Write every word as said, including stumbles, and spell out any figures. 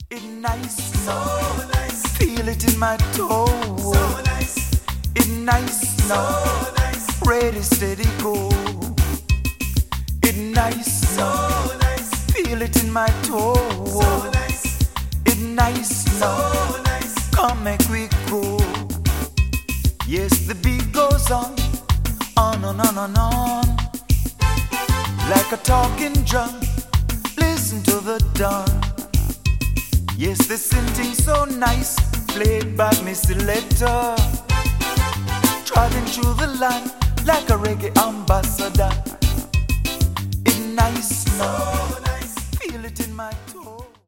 It nice, so nice. Feel it in my toe. So nice, it nice, so now. nice. Ready, steady, go. It nice, so nice. Feel it in my toe. So nice, it nice, so now. nice. Come make we go. Yes, the beat goes on, on and on and on, like a talking drum. Listen to the dawn. Yes, the synthing so nice, played by Miss Selector, trotting through the land like a reggae ambassador. It nice, so nice.